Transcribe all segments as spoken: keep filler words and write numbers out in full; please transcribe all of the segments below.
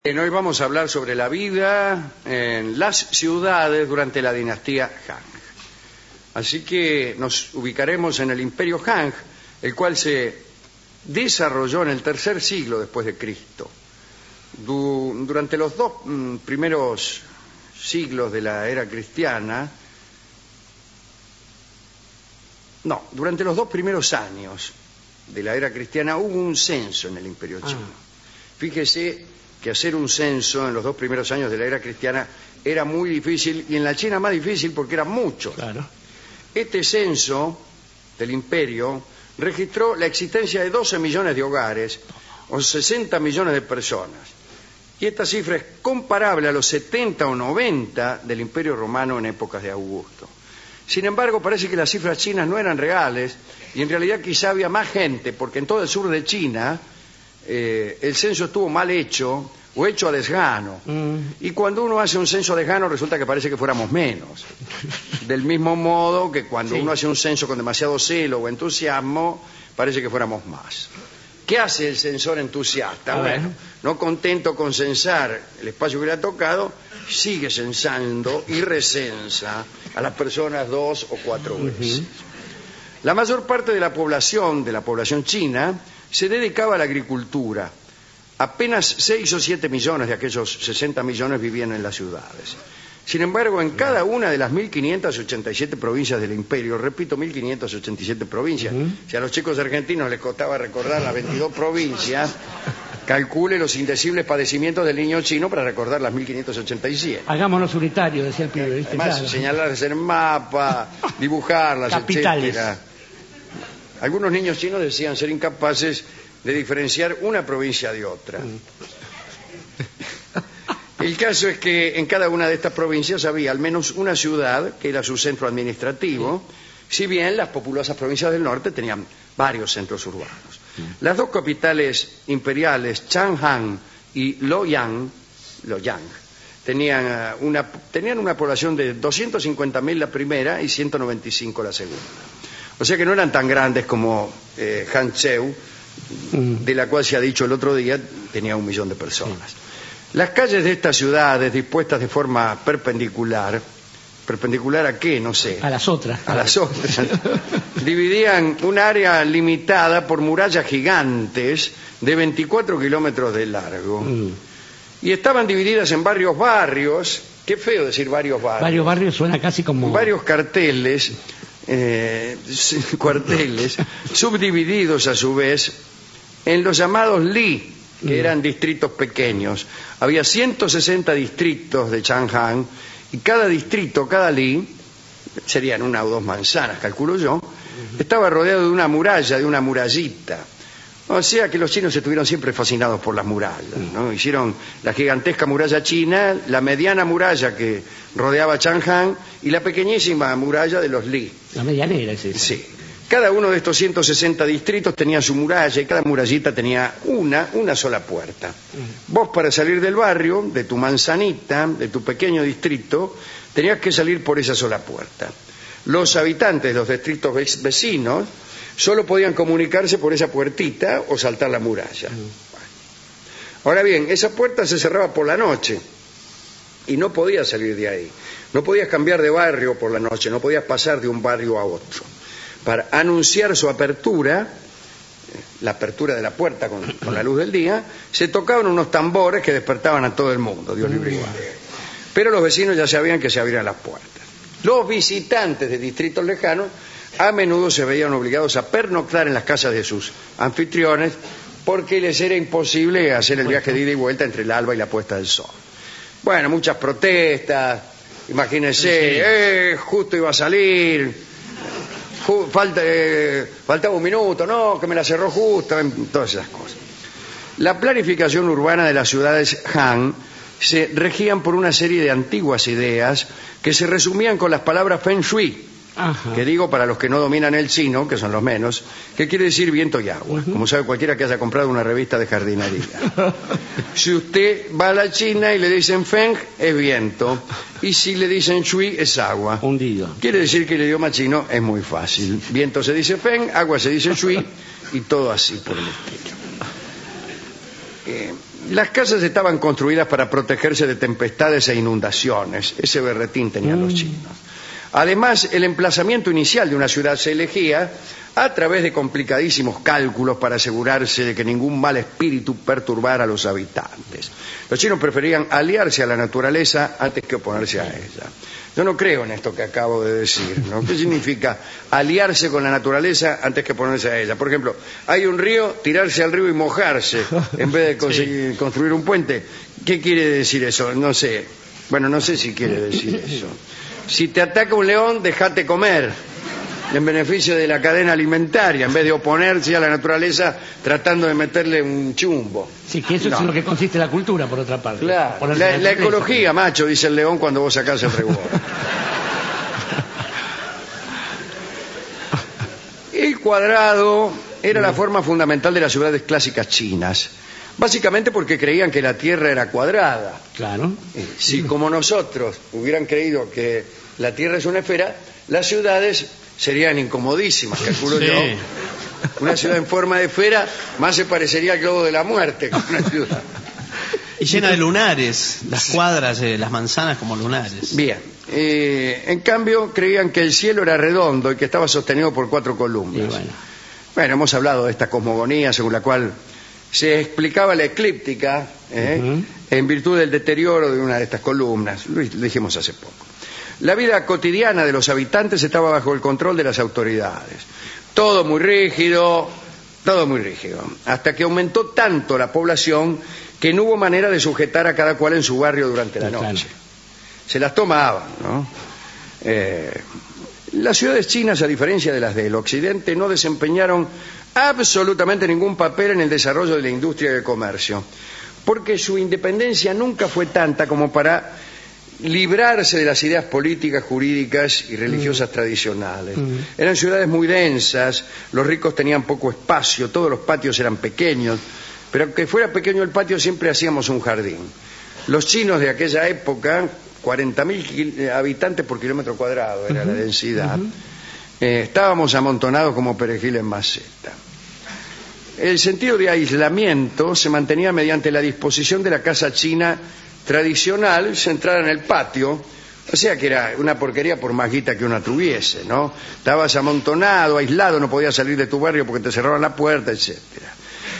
Hoy vamos a hablar sobre la vida en las ciudades durante la dinastía Han. Así que nos ubicaremos en el Imperio Han, el cual se desarrolló en el tercer siglo después de Cristo. Du- durante los dos mm, primeros siglos de la era cristiana, no, durante los dos primeros años de la era cristiana hubo un censo en el Imperio Chino. Ah. Fíjese que hacer un censo en los dos primeros años de la era cristiana era muy difícil, y en la China más difícil porque eran muchos. Claro. Este censo del imperio registró la existencia de doce millones de hogares o sesenta millones de personas. Y esta cifra es comparable a los setenta o noventa del Imperio Romano en épocas de Augusto. Sin embargo, parece que las cifras chinas no eran reales, y en realidad quizá había más gente, porque en todo el sur de China Eh, el censo estuvo mal hecho o hecho a desgano. Mm. Y cuando uno hace un censo a desgano resulta que parece que fuéramos menos. Del mismo modo que cuando sí. uno hace un censo con demasiado celo o entusiasmo, parece que fuéramos más. ¿Qué hace el censor entusiasta? A bueno, ver. No contento con censar el espacio que le ha tocado, sigue censando y recensa a las personas dos o cuatro veces. Uh-huh. La mayor parte de la población, de la población china, se dedicaba a la agricultura. Apenas seis o siete millones de aquellos sesenta millones vivían en las ciudades. Sin embargo, en cada una de las mil quinientas ochenta y siete provincias del imperio, repito, mil quinientas ochenta y siete provincias, uh-huh. si a los chicos argentinos les costaba recordar las veintidós provincias, calcule los indecibles padecimientos del niño chino para recordar las mil quinientas ochenta y siete. Hagámonos unitarios, decía el pibe. Además, claro. señalarlas en el mapa, dibujarlas, capitales. etcétera. Algunos niños chinos decían ser incapaces de diferenciar una provincia de otra. El caso es que en cada una de estas provincias había al menos una ciudad que era su centro administrativo, si bien las populosas provincias del norte tenían varios centros urbanos. Las dos capitales imperiales, Chang'an y Luoyang, Luoyang tenían una, tenían una población de doscientos cincuenta mil la primera y ciento noventa y cinco la segunda. O sea que no eran tan grandes como eh, Hangzhou, de la cual se ha dicho el otro día, tenía un millón de personas. Las calles de estas ciudades, dispuestas de forma perpendicular, ¿perpendicular a qué? No sé. A las otras. A las otras. Dividían un área limitada por murallas gigantes de veinticuatro kilómetros de largo. Mm. Y estaban divididas en varios barrios. Qué feo decir varios barrios. Varios barrios suena casi como... Varios carteles... Eh, cuarteles subdivididos a su vez en los llamados li, que eran distritos pequeños. Había ciento sesenta distritos de Chang'an, y cada distrito, cada li, serían una o dos manzanas, calculo yo, estaba rodeado de una muralla, de una murallita. O sea que los chinos estuvieron siempre fascinados por las murallas, ¿no? Hicieron la gigantesca muralla china, la mediana muralla que rodeaba Chang'an y la pequeñísima muralla de los Li. La medianera es esa. Sí. Cada uno de estos ciento sesenta distritos tenía su muralla, y cada murallita tenía una, una sola puerta. Vos, para salir del barrio, de tu manzanita, de tu pequeño distrito, tenías que salir por esa sola puerta. Los habitantes de los distritos vecinos solo podían comunicarse por esa puertita o saltar la muralla. Mm. Ahora bien, esa puerta se cerraba por la noche y no podías salir de ahí. No podías cambiar de barrio por la noche, no podías pasar de un barrio a otro. Para anunciar su apertura, la apertura de la puerta con, con la luz del día, se tocaban unos tambores que despertaban a todo el mundo, Dios libre y guarde. Pero los vecinos ya sabían que se abrían las puertas. Los visitantes de distritos lejanos a menudo se veían obligados a pernoctar en las casas de sus anfitriones, porque les era imposible hacer el viaje de ida y vuelta entre el alba y la puesta del sol. Bueno, muchas protestas, imagínense, sí. eh, justo iba a salir, ju falta, eh, faltaba un minuto, no, que me la cerró justo, todas esas cosas. La planificación urbana de las ciudades Han se regían por una serie de antiguas ideas que se resumían con las palabras Feng Shui. Ajá. Que digo para los que no dominan el chino, que son los menos, que quiere decir viento y agua, uh-huh. como sabe cualquiera que haya comprado una revista de jardinería. Si usted va a la China y le dicen Feng, es viento, y si le dicen Shui, es agua. Hundido. Quiere decir que el idioma chino es muy fácil. Viento se dice Feng, agua se dice Shui, y todo así por el estilo. Eh, Las casas estaban construidas para protegerse de tempestades e inundaciones. Ese berretín tenían mm. los chinos. Además, el emplazamiento inicial de una ciudad se elegía a través de complicadísimos cálculos para asegurarse de que ningún mal espíritu perturbara a los habitantes. Los chinos preferían aliarse a la naturaleza antes que oponerse a ella. Yo no creo en esto que acabo de decir, ¿no? ¿Qué significa aliarse con la naturaleza antes que ponerse a ella? Por ejemplo, hay un río, tirarse al río y mojarse en vez de conseguir, sí. construir un puente. ¿Qué quiere decir eso? No sé. Bueno, no sé si quiere decir eso. Si te ataca un león, déjate comer, en beneficio de la cadena alimentaria, en vez de oponerse a la naturaleza tratando de meterle un chumbo. Sí, que eso no. es en lo que consiste la cultura, por otra parte. Claro, la, la ecología, macho, dice el león cuando vos sacás el rebote. El cuadrado era la forma fundamental de las ciudades clásicas chinas, básicamente porque creían que la Tierra era cuadrada. Claro. Si como nosotros hubieran creído que la Tierra es una esfera, las ciudades serían incomodísimas, calculo sí. yo. Una ciudad en forma de esfera más se parecería al globo de la muerte que una ciudad. Y llena de lunares, las cuadras, eh, las manzanas como lunares. Bien. Eh, en cambio, creían que el cielo era redondo y que estaba sostenido por cuatro columnas. Bueno. bueno, hemos hablado de esta cosmogonía según la cual se explicaba la eclíptica ¿eh? uh-huh. en virtud del deterioro de una de estas columnas. Lo dijimos hace poco. La vida cotidiana de los habitantes estaba bajo el control de las autoridades. Todo muy rígido, todo muy rígido. Hasta que aumentó tanto la población que no hubo manera de sujetar a cada cual en su barrio durante la noche. Se las tomaban, ¿no? Eh, las ciudades chinas, a diferencia de las del occidente, no desempeñaron absolutamente ningún papel en el desarrollo de la industria y del comercio, porque su independencia nunca fue tanta como para librarse de las ideas políticas, jurídicas y religiosas mm. tradicionales. Mm. Eran ciudades muy densas, los ricos tenían poco espacio, todos los patios eran pequeños, pero aunque fuera pequeño el patio siempre hacíamos un jardín. Los chinos de aquella época, cuarenta mil habitantes por kilómetro cuadrado era uh-huh. la densidad, uh-huh. eh, estábamos amontonados como perejil en maceta. El sentido de aislamiento se mantenía mediante la disposición de la casa china tradicional centrada en el patio, o sea que era una porquería por más guita que una tuviese, ¿no? Estabas amontonado, aislado, no podías salir de tu barrio porque te cerraban la puerta, etcétera.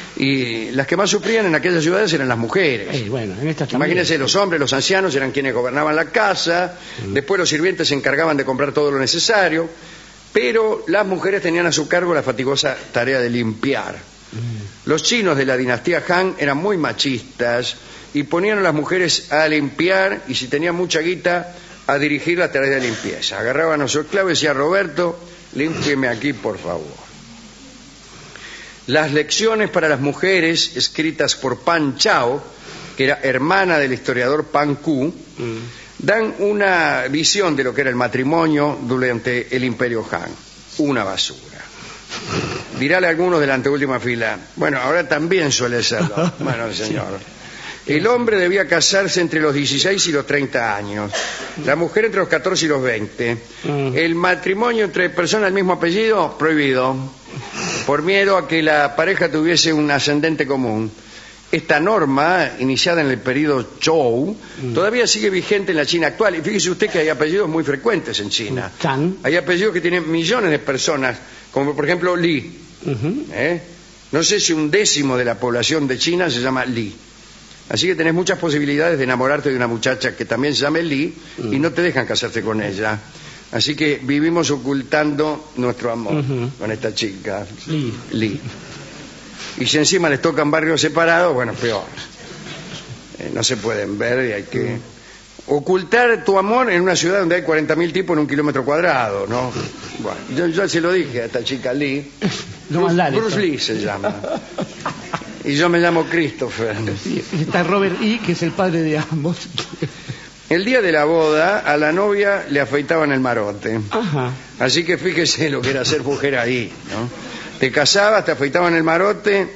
Y las que más sufrían en aquellas ciudades eran las mujeres. Eh, bueno, en estas Imagínense, también. los hombres, los ancianos eran quienes gobernaban la casa, mm. después los sirvientes se encargaban de comprar todo lo necesario, pero las mujeres tenían a su cargo la fatigosa tarea de limpiar. Mm. Los chinos de la dinastía Han eran muy machistas y ponían a las mujeres a limpiar y si tenían mucha guita a dirigir la tarea de limpieza. Agarraban a su esclavo y decía: Roberto, límpieme aquí por favor. Las lecciones para las mujeres escritas por Pan Chao, que era hermana del historiador Pan Ku, mm. dan una visión de lo que era el matrimonio durante el Imperio Han. Una basura. Dirále a algunos de la anteúltima fila: bueno, ahora también suele serlo. Bueno, señor. El hombre debía casarse entre los dieciséis y los treinta años, la mujer entre los catorce y los veinte. Mm. El matrimonio entre personas del mismo apellido, prohibido, por miedo a que la pareja tuviese un ascendente común. Esta norma, iniciada en el periodo Zhou, mm. todavía sigue vigente en la China actual. Y fíjese usted que hay apellidos muy frecuentes en China. Chan. Hay apellidos que tienen millones de personas, como por ejemplo Li. Uh-huh. ¿Eh? No sé si un décimo de la población de China se llama Li. Así que tenés muchas posibilidades de enamorarte de una muchacha que también se llame Li mm. y no te dejan casarte con ella. Así que vivimos ocultando nuestro amor uh-huh. con esta chica, Li. Li. Y si encima les tocan barrios separados, bueno, peor. Eh, no se pueden ver y hay que mm. ocultar tu amor en una ciudad donde hay cuarenta mil tipos en un kilómetro cuadrado, ¿no? Bueno, yo ya se lo dije a esta chica Li. No, Bruce, Bruce Lee se llama. Y yo me llamo Christopher. Sí, está Robert E., que es el padre de ambos. El día de la boda, a la novia le afeitaban el marote. Ajá. Así que fíjese lo que era ser mujer ahí, ¿no? Te casabas, te afeitaban el marote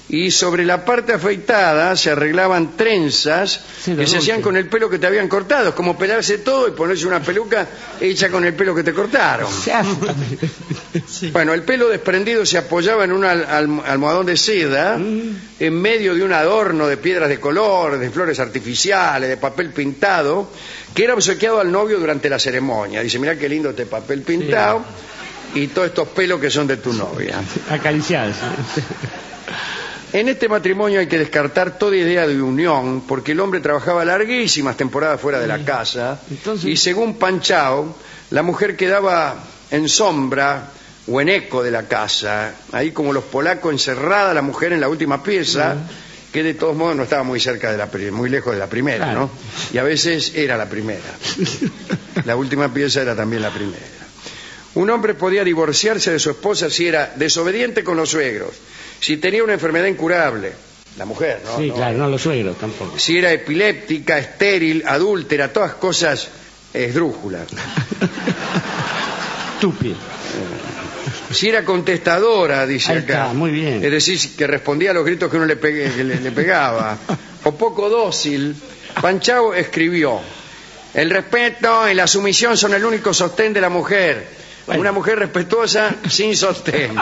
Y sobre la parte afeitada se arreglaban trenzas Sí, lo que se dulce. hacían con el pelo que te habían cortado. Es como pelarse todo y ponerse una peluca hecha con el pelo que te cortaron. Se hace también. Bueno, el pelo desprendido se apoyaba en un al- al- almohadón de seda en medio de un adorno de piedras de color, de flores artificiales, de papel pintado, que era obsequiado al novio durante la ceremonia. Dice, mirá qué lindo este papel pintado y todos estos pelos que son de tu novia. Acariciarse. En este matrimonio hay que descartar toda idea de unión, porque el hombre trabajaba larguísimas temporadas fuera de la casa, Entonces- y según Panchao, la mujer quedaba en sombra o en eco de la casa, ahí como los polacos, encerrada la mujer en la última pieza, que de todos modos no estaba muy cerca de la pri- muy lejos de la primera, Claro. ¿no? Y a veces era la primera. La última pieza era también la primera. Un hombre podía divorciarse de su esposa si era desobediente con los suegros, si tenía una enfermedad incurable, la mujer, ¿no? Sí, No, claro, no los suegros tampoco. si era epiléptica, estéril, adúltera, todas cosas esdrújulas. Estúpido. Si era contestadora, dice Ahí acá. está, muy bien. Es decir, que respondía a los gritos que uno le, pegue- que le- le pegaba. O poco dócil, Panchao escribió: el respeto y la sumisión son el único sostén de la mujer. Bueno. Una mujer respetuosa sin sostén.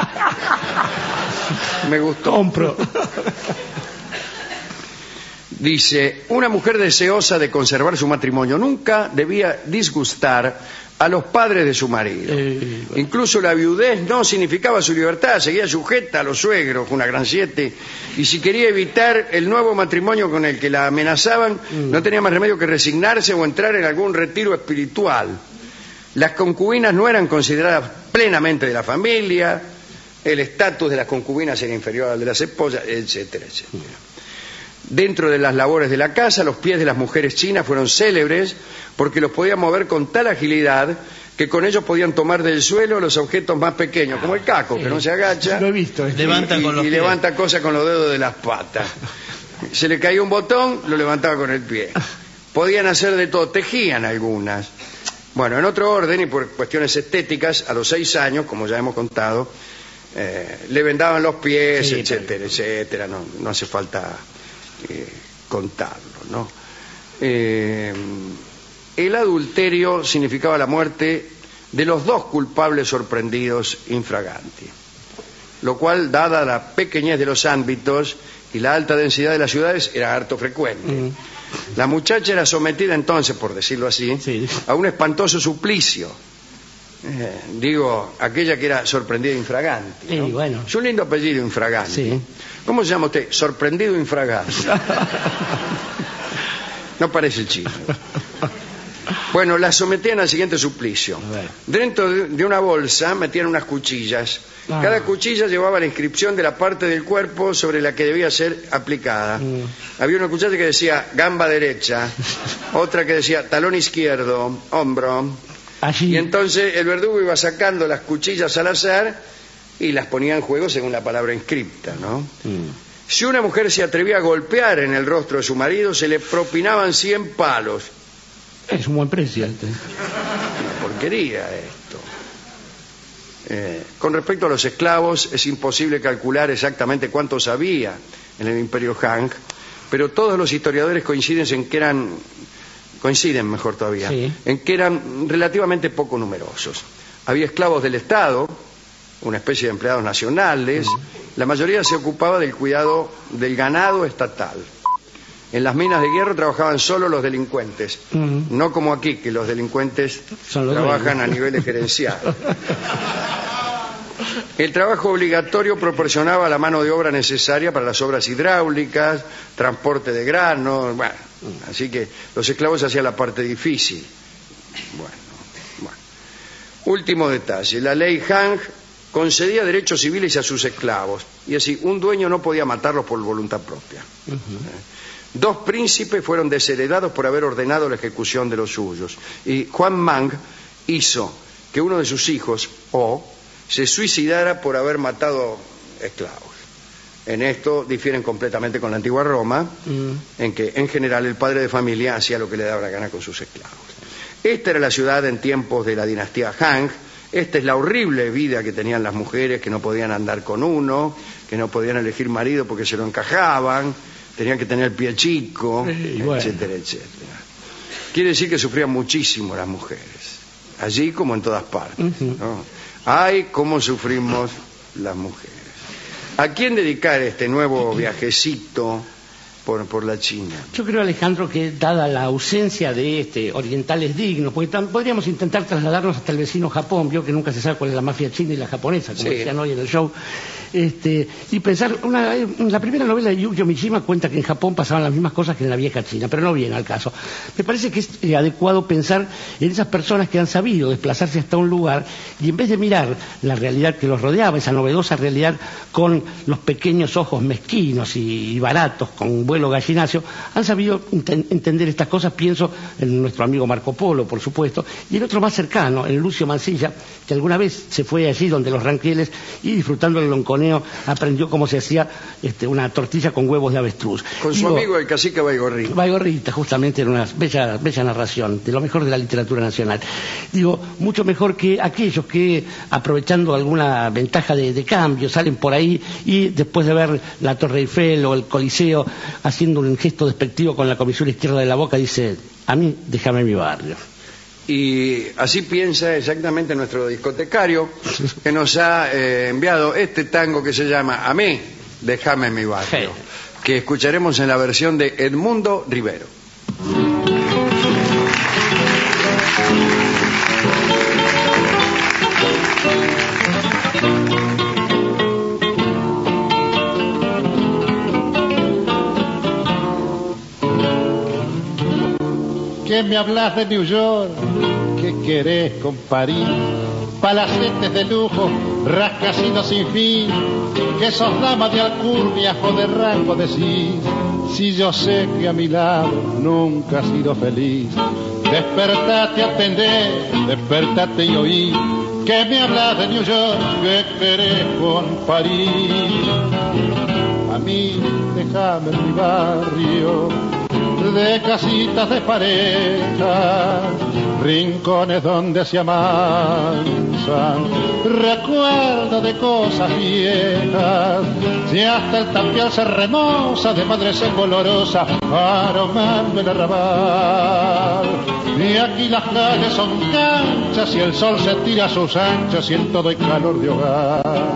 Me gustó. Compro. Dice, una mujer deseosa de conservar su matrimonio nunca debía disgustar a los padres de su marido. Eh, bueno. Incluso la viudez no significaba su libertad, seguía sujeta a los suegros, una gran siete, y si quería evitar el nuevo matrimonio con el que la amenazaban, no tenía más remedio que resignarse o entrar en algún retiro espiritual. Las concubinas no eran consideradas plenamente de la familia, el estatus de las concubinas era inferior al de las esposas, etcétera, etcétera. Dentro de las labores de la casa, los pies de las mujeres chinas fueron célebres porque los podían mover con tal agilidad que con ellos podían tomar del suelo los objetos más pequeños, como el caco, que no se agacha Lo he visto. y, este. Levanta y- con los y pies. levanta cosas con los dedos de las patas. Se le caía un botón, lo levantaba con el pie. Podían hacer de todo, tejían algunas. Bueno, en otro orden y por cuestiones estéticas, a los seis años, como ya hemos contado, eh, le vendaban los pies, Sí, etcétera, etcétera. No, no hace falta eh, contarlo, ¿no? Eh, el adulterio significaba la muerte de los dos culpables sorprendidos infraganti, lo cual, dada la pequeñez de los ámbitos y la alta densidad de las ciudades, era harto frecuente. Mm. La muchacha era sometida entonces, por decirlo así, Sí. a un espantoso suplicio. Eh, digo, aquella que era sorprendida infraganti, ¿no? Sí, bueno. Es un lindo apellido, infraganti. Sí. ¿Cómo se llama usted? Sorprendido infraganti. No parece el chino. Bueno, la sometían al siguiente suplicio. A ver. Dentro de de una bolsa metían unas cuchillas. Ah. Cada cuchilla llevaba la inscripción de la parte del cuerpo sobre la que debía ser aplicada. Mm. Había una cuchilla que decía gamba derecha, otra que decía talón izquierdo, hombro. Allí. Y entonces el verdugo iba sacando las cuchillas al azar y las ponía en juego según la palabra inscripta, ¿no? Mm. Si una mujer se atrevía a golpear en el rostro de su marido, se le propinaban cien palos. Es un buen precio. este. Una porquería esto. Eh, con respecto a los esclavos, es imposible calcular exactamente cuántos había en el Imperio Han, pero todos los historiadores coinciden en que eran, coinciden mejor todavía, Sí. en que eran relativamente poco numerosos. Había esclavos del Estado, una especie de empleados nacionales, la mayoría se ocupaba del cuidado del ganado estatal. En las minas de hierro trabajaban solo los delincuentes, Mm. no como aquí, que los delincuentes Son los trabajan dueños. a niveles gerenciales. El trabajo obligatorio proporcionaba la mano de obra necesaria para las obras hidráulicas, transporte de granos, bueno, así que los esclavos hacían la parte difícil. Bueno, bueno. Último detalle, la ley Han concedía derechos civiles a sus esclavos, y así un dueño no podía matarlos por voluntad propia. Dos príncipes fueron desheredados por haber ordenado la ejecución de los suyos. Y Juan Mang hizo que uno de sus hijos, O, se suicidara por haber matado esclavos. En esto difieren completamente con la antigua Roma, Mm. en que en general el padre de familia hacía lo que le daba la gana con sus esclavos. Esta era la ciudad en tiempos de la dinastía Han. Esta es la horrible vida que tenían las mujeres, que no podían andar con uno, que no podían elegir marido porque se lo encajaban, tenían que tener el pie chico, Sí, bueno. etcétera, etcétera. Quiere decir que sufrían muchísimo las mujeres, allí como en todas partes, Ujú. ¿no? Ay, cómo sufrimos las mujeres. ¿A quién dedicar este nuevo viajecito por, por la China? Yo creo, Alejandro, que dada la ausencia de este orientales dignos, porque tam- podríamos intentar trasladarnos hasta el vecino Japón, vio que nunca se sabe cuál es la mafia china y la japonesa, como Sí. decían hoy en el show, este, y pensar, una, la primera novela de Yukio Mishima cuenta que en Japón pasaban las mismas cosas que en la vieja China, pero no viene al caso. Me parece que es eh, adecuado pensar en esas personas que han sabido desplazarse hasta un lugar y en vez de mirar la realidad que los rodeaba, esa novedosa realidad con los pequeños ojos mezquinos y, y baratos, con un vuelo gallinacio, han sabido enten- entender estas cosas. Pienso en nuestro amigo Marco Polo, por supuesto, y el otro más cercano, en Lucio Mansilla, que alguna vez se fue allí donde los ranqueles y disfrutando el lonconeo aprendió cómo se hacía este, una tortilla con huevos de avestruz. Con su Digo, amigo el cacique Baigorri. Baigorrita, justamente en una bella, bella narración, de lo mejor de la literatura nacional. Digo, mucho mejor que aquellos que, aprovechando alguna ventaja de, de cambio, salen por ahí y después de ver la Torre Eiffel o el Coliseo, haciendo un gesto despectivo con la comisura izquierda de la boca, dice, a mí déjame mi barrio. Y así piensa exactamente nuestro discotecario, que nos ha eh, enviado este tango que se llama A mí, déjame mi barrio, que escucharemos en la versión de Edmundo Rivero. ¿Qué me hablas de New York? ¿Qué querés con París? Palacetes de lujo, rascacielos sin fin. Que sos dama de alcurnias o de rango de sí. Si yo sé que a mi lado nunca has sido feliz. Despertate, atendé, despertate y oí. ¿Qué me hablas de New York? ¿Qué querés con París? A mí, déjame en mi barrio de casitas de pareja, rincones donde se amansan, recuerdo de cosas viejas, si hasta el tapial se remoza de madre se olorosa, aromando el arrabal. Y aquí las calles son canchas y el sol se tira a sus anchas y en todo hay calor de hogar.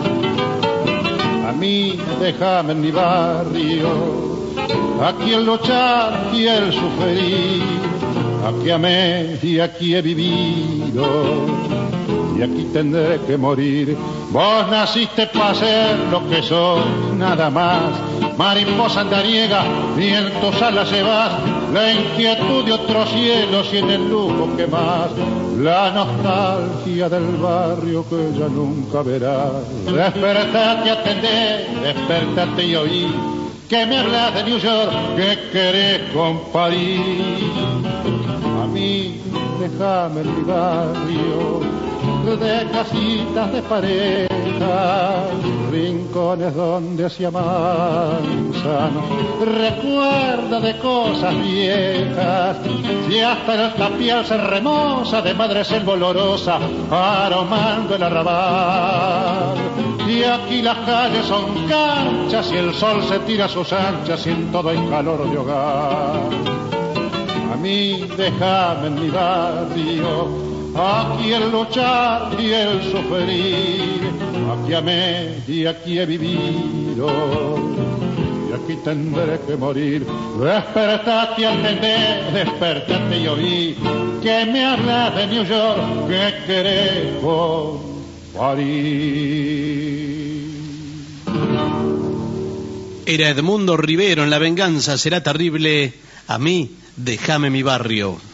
A mí déjame en mi barrio, aquí el luchar y el sufrir, aquí amé y aquí he vivido, y aquí tendré que morir. Vos naciste para ser lo que sos, nada más, mariposa andariega, y en tus alas llevas la inquietud de otros cielos y en el lujo que más, la nostalgia del barrio que ya nunca verás. Despertate, atendé, despertate y oí. Que me hablas de New York, que querés con París. A mí, déjame en mi barrio, de casitas de pareja, rincones donde se amansan, recuerda de cosas viejas, si hasta el tapial se remoza de madre selva olorosa, aromando el arrabal. Y aquí las calles son canchas y el sol se tira a sus anchas y en todo hay calor de hogar. A mí déjame en mi barrio, aquí el luchar y el sufrir, aquí amé y aquí he vivido, y aquí tendré que morir. Despertate, atendé, despertate y oí, que me hablas de New York, que querés con París. Era Edmundo Rivero en La venganza será terrible. A mí, déjame mi barrio.